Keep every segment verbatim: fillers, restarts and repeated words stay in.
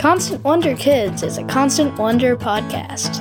Constant Wonder Kids is a Constant Wonder podcast.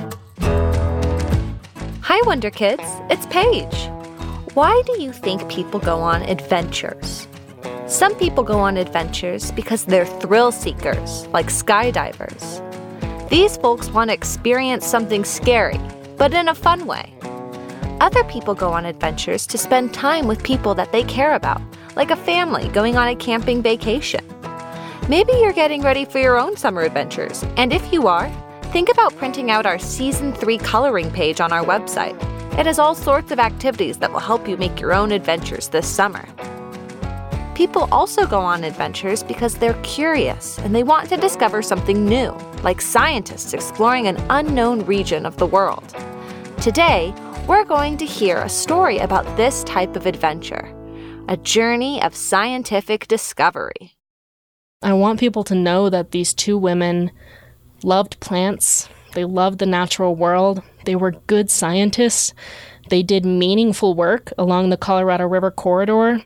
Hi, Wonder Kids. It's Paige. Why do you think people go on adventures? Some people go on adventures because they're thrill seekers, like skydivers. These folks want to experience something scary, but in a fun way. Other people go on adventures to spend time with people that they care about, like a family going on a camping vacation. Maybe you're getting ready for your own summer adventures, and if you are, think about printing out our Season three coloring page on our website. It has all sorts of activities that will help you make your own adventures this summer. People also go on adventures because they're curious and they want to discover something new, like scientists exploring an unknown region of the world. Today, we're going to hear a story about this type of adventure, a journey of scientific discovery. I want people to know that these two women loved plants, they loved the natural world, they were good scientists, they did meaningful work along the Colorado River corridor.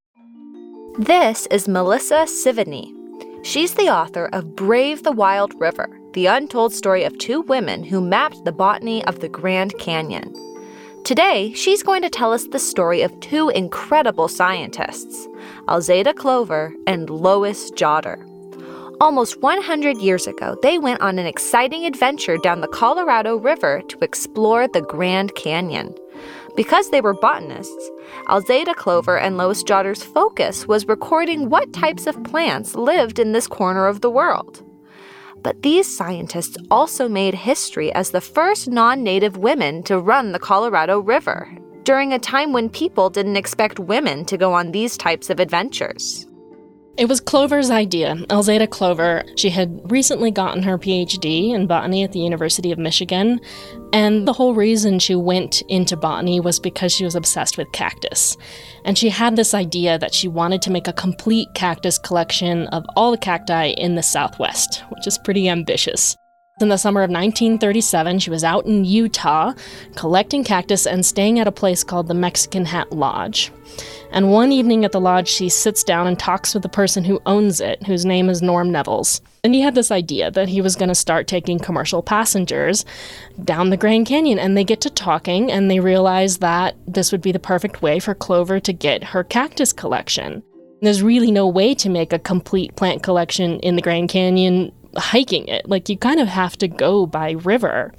This is Melissa Sivany. She's the author of Brave the Wild River, the untold story of two women who mapped the botany of the Grand Canyon. Today, she's going to tell us the story of two incredible scientists, Alzada Clover and Lois Jotter. Almost one hundred years ago, they went on an exciting adventure down the Colorado River to explore the Grand Canyon. Because they were botanists, Alzada Clover and Lois Jotter's focus was recording what types of plants lived in this corner of the world. But these scientists also made history as the first non-native women to run the Colorado River, during a time when people didn't expect women to go on these types of adventures. It was Clover's idea. Alzada Clover, she had recently gotten her P H D in botany at the University of Michigan, and the whole reason she went into botany was because she was obsessed with cactus. And she had this idea that she wanted to make a complete cactus collection of all the cacti in the Southwest, which is pretty ambitious. In the summer of nineteen thirty-seven, she was out in Utah collecting cactus and staying at a place called the Mexican Hat Lodge. And one evening at the lodge, she sits down and talks with the person who owns it, whose name is Norm Nevels. And he had this idea that he was going to start taking commercial passengers down the Grand Canyon. And they get to talking, and they realize that this would be the perfect way for Clover to get her cactus collection. There's really no way to make a complete plant collection in the Grand Canyon hiking it. Like, you kind of have to go by river.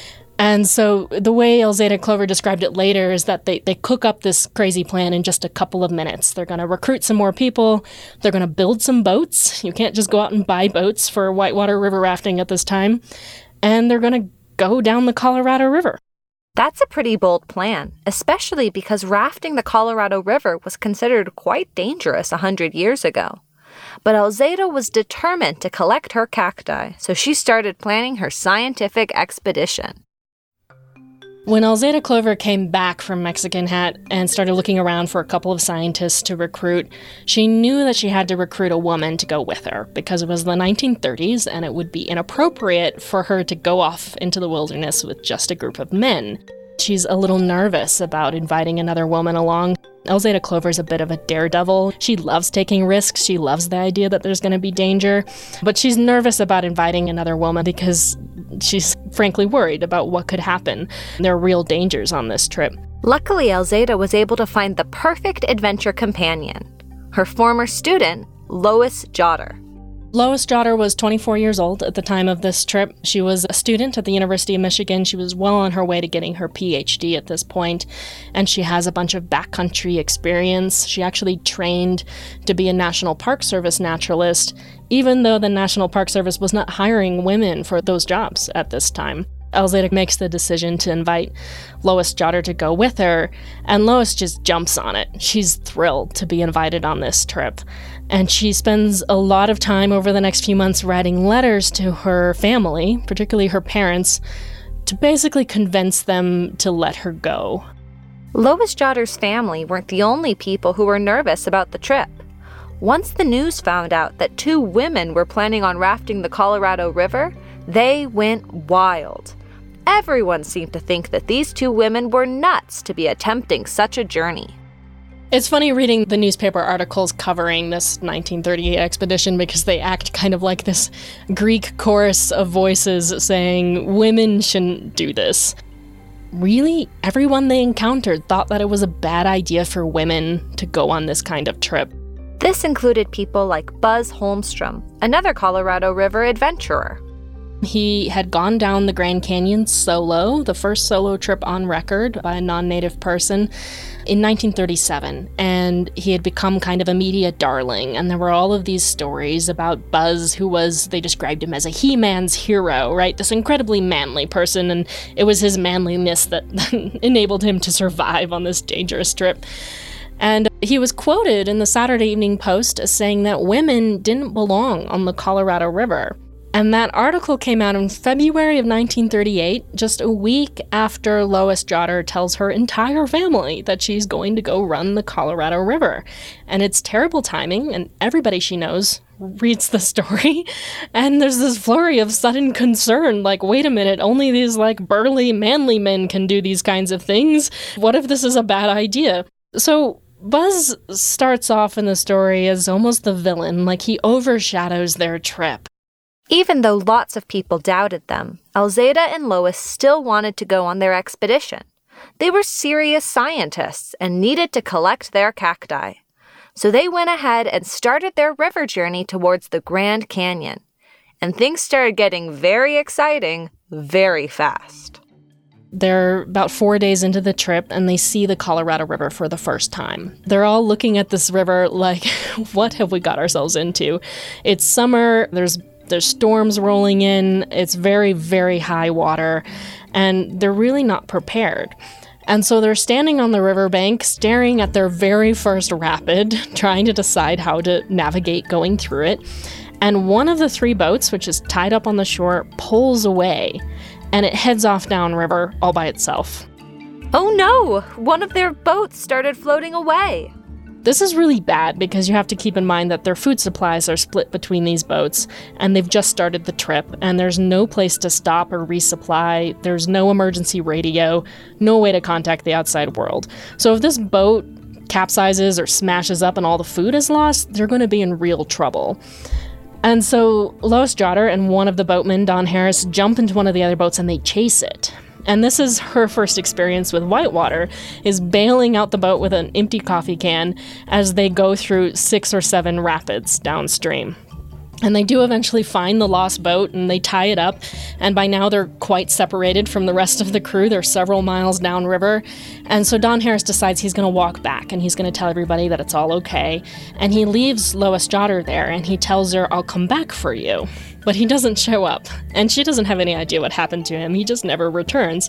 And so the way Alzada Clover described it later is that they, they cook up this crazy plan in just a couple of minutes. They're going to recruit some more people. They're going to build some boats. You can't just go out and buy boats for whitewater river rafting at this time. And they're going to go down the Colorado River. That's a pretty bold plan, especially because rafting the Colorado River was considered quite dangerous a hundred years ago. But Alzada was determined to collect her cacti, so she started planning her scientific expedition. When Alzada Clover came back from Mexican Hat and started looking around for a couple of scientists to recruit, she knew that she had to recruit a woman to go with her because it was the nineteen thirties and it would be inappropriate for her to go off into the wilderness with just a group of men. She's a little nervous about inviting another woman along. Alzada Clover's a bit of a daredevil. She loves taking risks. She loves the idea that there's going to be danger. But she's nervous about inviting another woman because she's frankly worried about what could happen. There are real dangers on this trip. Luckily, Alzada was able to find the perfect adventure companion, her former student, Lois Jotter. Lois Jotter was twenty-four years old at the time of this trip. She was a student at the University of Michigan. She was well on her way to getting her P H D at this point, and she has a bunch of backcountry experience. She actually trained to be a National Park Service naturalist, even though the National Park Service was not hiring women for those jobs at this time. Alzada makes the decision to invite Lois Jotter to go with her, and Lois just jumps on it. She's thrilled to be invited on this trip, and she spends a lot of time over the next few months writing letters to her family, particularly her parents, to basically convince them to let her go. Lois Jotter's family weren't the only people who were nervous about the trip. Once the news found out that two women were planning on rafting the Colorado River, they went wild. Everyone seemed to think that these two women were nuts to be attempting such a journey. It's funny reading the newspaper articles covering this nineteen thirty-eight expedition because they act kind of like this Greek chorus of voices saying women shouldn't do this. Really, everyone they encountered thought that it was a bad idea for women to go on this kind of trip. This included people like Buzz Holmstrom, another Colorado River adventurer. He had gone down the Grand Canyon solo, the first solo trip on record by a non-native person, in nineteen thirty-seven, and he had become kind of a media darling, and there were all of these stories about Buzz, who was, they described him as a he-man's hero, right? This incredibly manly person, and it was his manliness that enabled him to survive on this dangerous trip. And he was quoted in the Saturday Evening Post as saying that women didn't belong on the Colorado River. And that article came out in February of nineteen thirty-eight, just a week after Lois Jotter tells her entire family that she's going to go run the Colorado River. And it's terrible timing, and everybody she knows reads the story, and there's this flurry of sudden concern, like, wait a minute, only these, like, burly, manly men can do these kinds of things. What if this is a bad idea? So Buzz starts off in the story as almost the villain, like he overshadows their trip. Even though lots of people doubted them, Alzada and Lois still wanted to go on their expedition. They were serious scientists and needed to collect their cacti. So they went ahead and started their river journey towards the Grand Canyon. And things started getting very exciting very fast. They're about four days into the trip, and they see the Colorado River for the first time. They're all looking at this river like, what have we got ourselves into? It's summer, there's There's storms rolling in, it's very, very high water, and they're really not prepared. And so they're standing on the riverbank, staring at their very first rapid, trying to decide how to navigate going through it. And one of the three boats, which is tied up on the shore, pulls away, and it heads off downriver all by itself. Oh no! One of their boats started floating away. This is really bad because you have to keep in mind that their food supplies are split between these boats, and they've just started the trip, and there's no place to stop or resupply, there's no emergency radio, no way to contact the outside world. So if this boat capsizes or smashes up and all the food is lost, they're going to be in real trouble. And so Lois Jotter and one of the boatmen, Don Harris, jump into one of the other boats and they chase it. And this is her first experience with whitewater, is bailing out the boat with an empty coffee can as they go through six or seven rapids downstream. And they do eventually find the lost boat, and they tie it up, and by now they're quite separated from the rest of the crew. They're several miles downriver, and so Don Harris decides he's going to walk back, and he's going to tell everybody that it's all okay. And he leaves Lois Jotter there, and he tells her, "I'll come back for you." But he doesn't show up, and she doesn't have any idea what happened to him. He just never returns.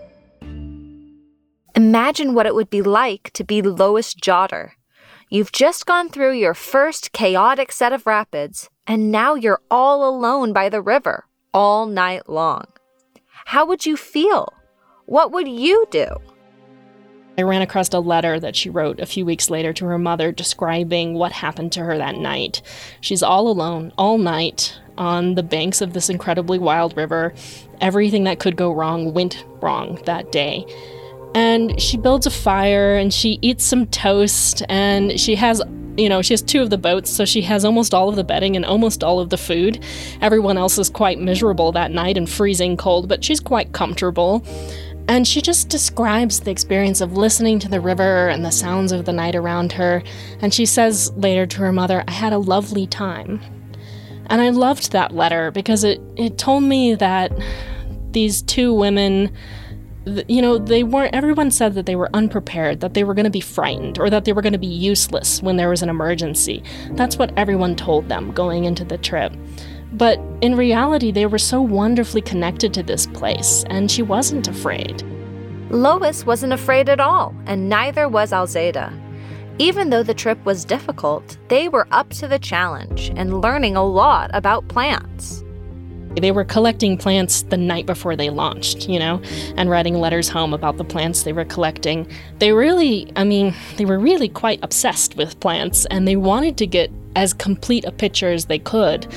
Imagine what it would be like to be Lois Jotter. You've just gone through your first chaotic set of rapids, and now you're all alone by the river, all night long. How would you feel? What would you do? I ran across a letter that she wrote a few weeks later to her mother describing what happened to her that night. She's all alone, all night, on the banks of this incredibly wild river. Everything that could go wrong went wrong that day. And she builds a fire, and she eats some toast, and she has, you know, she has two of the boats, so she has almost all of the bedding and almost all of the food. Everyone else is quite miserable that night and freezing cold, but she's quite comfortable. And she just describes the experience of listening to the river and the sounds of the night around her. And she says later to her mother, "I had a lovely time." And I loved that letter because it, it told me that these two women, you know, they weren't, everyone said that they were unprepared, that they were going to be frightened, or that they were going to be useless when there was an emergency. That's what everyone told them going into the trip. But in reality, they were so wonderfully connected to this place, and she wasn't afraid. Lois wasn't afraid at all, and neither was Alzada. Even though the trip was difficult, they were up to the challenge and learning a lot about plants. They were collecting plants the night before they launched, you know, and writing letters home about the plants they were collecting. They really, I mean, they were really quite obsessed with plants, and they wanted to get as complete a picture as they could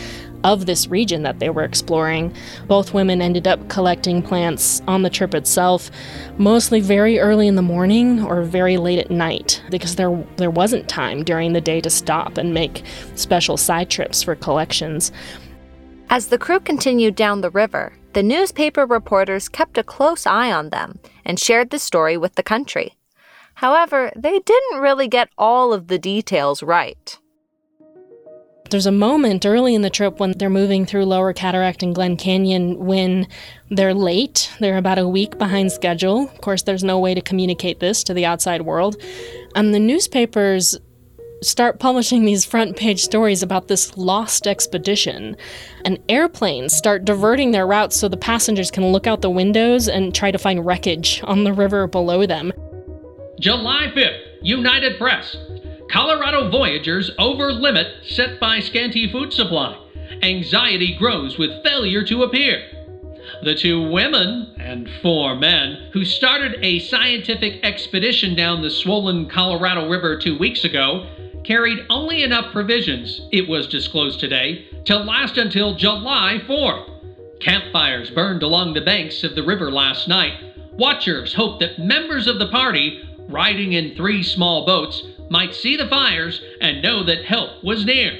of this region that they were exploring. Both women ended up collecting plants on the trip itself, mostly very early in the morning or very late at night, because there there wasn't time during the day to stop and make special side trips for collections. As the crew continued down the river, the newspaper reporters kept a close eye on them and shared the story with the country. However, they didn't really get all of the details right. There's a moment early in the trip when they're moving through Lower Cataract and Glen Canyon when they're late. They're about a week behind schedule. Of course, there's no way to communicate this to the outside world. And the newspapers start publishing these front page stories about this lost expedition. And airplanes start diverting their routes so the passengers can look out the windows and try to find wreckage on the river below them. July fifth, United Press. Colorado Voyagers over limit set by scanty food supply. Anxiety grows with failure to appear. The two women and four men who started a scientific expedition down the swollen Colorado River two weeks ago carried only enough provisions, it was disclosed today, to last until July fourth. Campfires burned along the banks of the river last night. Watchers hoped that members of the party, riding in three small boats, might see the fires and know that help was near.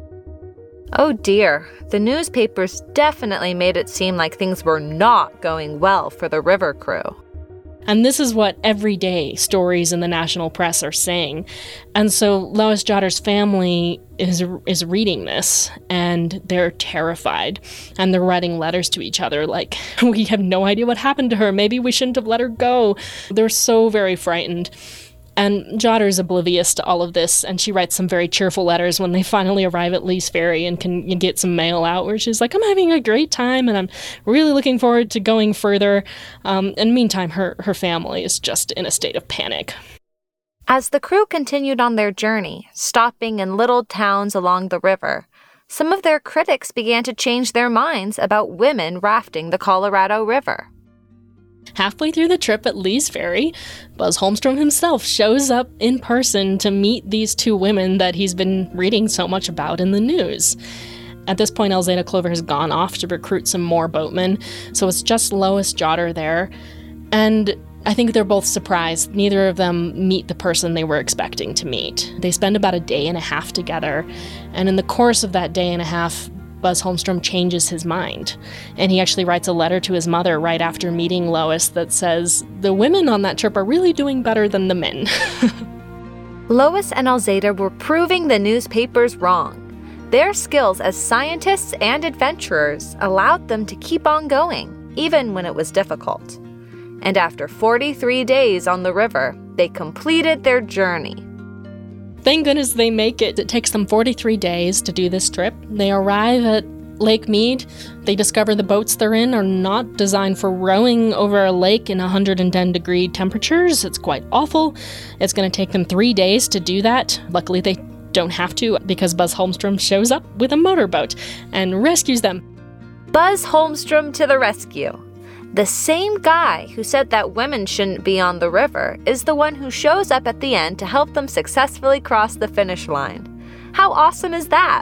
Oh dear, the newspapers definitely made it seem like things were not going well for the river crew. And this is what everyday stories in the national press are saying. And so Lois Jodder's family is is reading this, and they're terrified. And they're writing letters to each other like, we have no idea what happened to her. Maybe we shouldn't have let her go. They're so very frightened. And Jodder's oblivious to all of this, and she writes some very cheerful letters when they finally arrive at Lee's Ferry and can get some mail out where she's like, I'm having a great time and I'm really looking forward to going further. Um, and meantime, her, her family is just in a state of panic. As the crew continued on their journey, stopping in little towns along the river, some of their critics began to change their minds about women rafting the Colorado River. Halfway through the trip at Lee's Ferry, Buzz Holmstrom himself shows up in person to meet these two women that he's been reading so much about in the news. At this point, Elzada Clover has gone off to recruit some more boatmen, so it's just Lois Jodder there. And I think they're both surprised. Neither of them meet the person they were expecting to meet. They spend about a day and a half together, and in the course of that day and a half, Buzz Holmstrom changes his mind. And he actually writes a letter to his mother right after meeting Lois that says, the women on that trip are really doing better than the men. Lois and Elzada were proving the newspapers wrong. Their skills as scientists and adventurers allowed them to keep on going, even when it was difficult. And after forty-three days on the river, they completed their journey. Thank goodness they make it. It takes them forty-three days to do this trip. They arrive at Lake Mead. They discover the boats they're in are not designed for rowing over a lake in one hundred ten degree temperatures. It's quite awful. It's going to take them three days to do that. Luckily, they don't have to because Buzz Holmstrom shows up with a motorboat and rescues them. Buzz Holmstrom to the rescue. The same guy who said that women shouldn't be on the river is the one who shows up at the end to help them successfully cross the finish line. How awesome is that?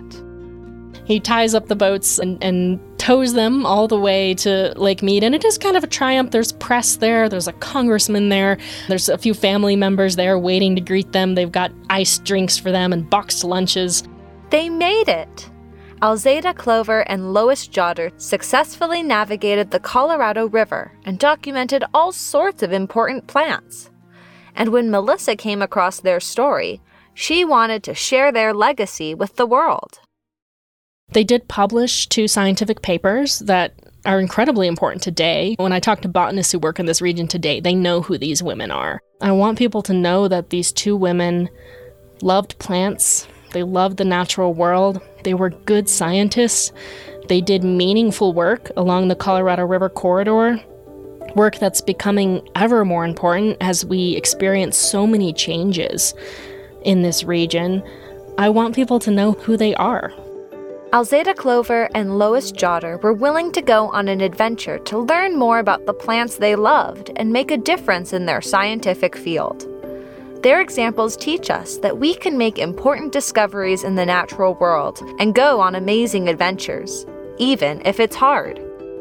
He ties up the boats and, and tows them all the way to Lake Mead, and it is kind of a triumph. There's press there, there's a congressman there, there's a few family members there waiting to greet them. They've got iced drinks for them and boxed lunches. They made it! Elzada Clover and Lois Jodder successfully navigated the Colorado River and documented all sorts of important plants. And when Melissa came across their story, she wanted to share their legacy with the world. They did publish two scientific papers that are incredibly important today. When I talk to botanists who work in this region today, they know who these women are. I want people to know that these two women loved plants. They loved the natural world. They were good scientists. They did meaningful work along the Colorado River corridor, work that's becoming ever more important as we experience so many changes in this region. I want people to know who they are. Elzada Clover and Lois Jodder were willing to go on an adventure to learn more about the plants they loved and make a difference in their scientific field. Their examples teach us that we can make important discoveries in the natural world and go on amazing adventures, even if it's hard.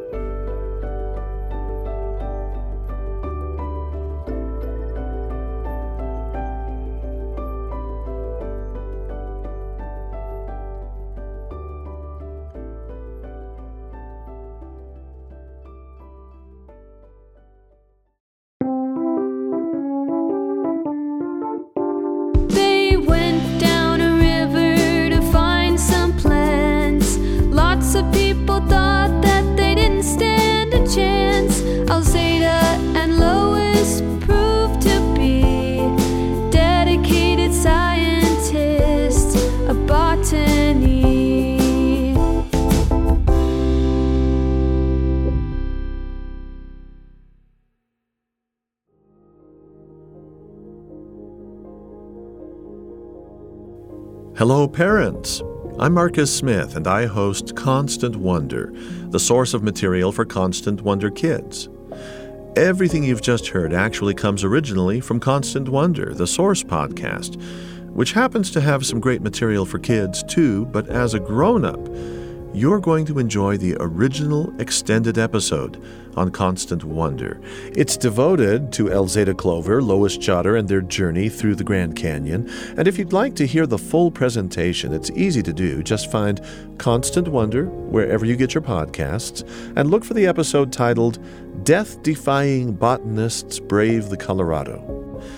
Hello, parents. I'm Marcus Smith, and I host Constant Wonder, the source of material for Constant Wonder kids. Everything you've just heard actually comes originally from Constant Wonder, the Source podcast, which happens to have some great material for kids too, but as a grown-up, you're going to enjoy the original extended episode on Constant Wonder. It's devoted to Elzada Clover, Lois Chotter, and their journey through the Grand Canyon. And if you'd like to hear the full presentation, it's easy to do. Just find Constant Wonder wherever you get your podcasts and look for the episode titled Death-Defying Botanists Brave the Colorado.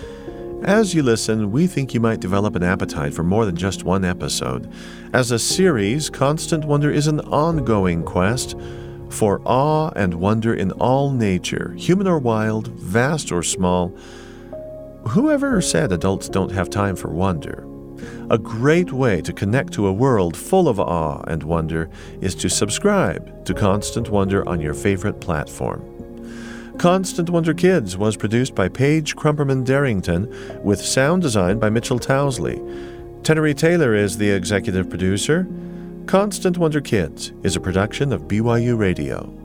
As you listen, we think you might develop an appetite for more than just one episode. As a series, Constant Wonder is an ongoing quest for awe and wonder in all nature, human or wild, vast or small. Whoever said adults don't have time for wonder? A great way to connect to a world full of awe and wonder is to subscribe to Constant Wonder on your favorite platform. Constant Wonder Kids was produced by Paige Crumperman Darrington with sound design by Mitchell Towsley. Tenery Taylor is the executive producer. Constant Wonder Kids is a production of B Y U Radio.